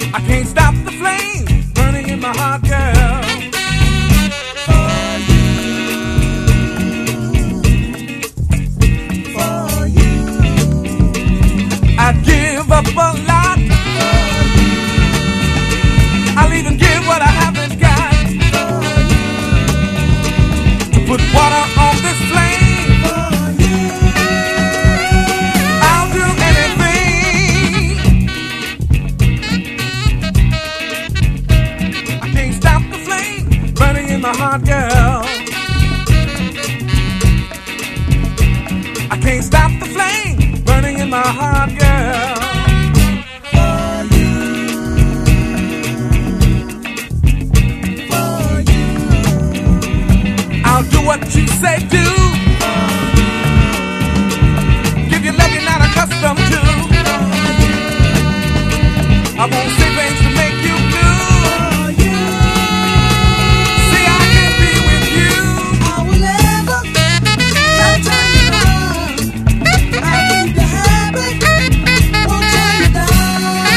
I can't stop the flame burning in my heart, girl. For you. I'd give up a lot. I'll even give what I haven't got to put water on this flame. I'll do anything. I can't stop the flame burning in my heart, girl. I can't stop the flame burning in my heart, girl. I'll do what you say do.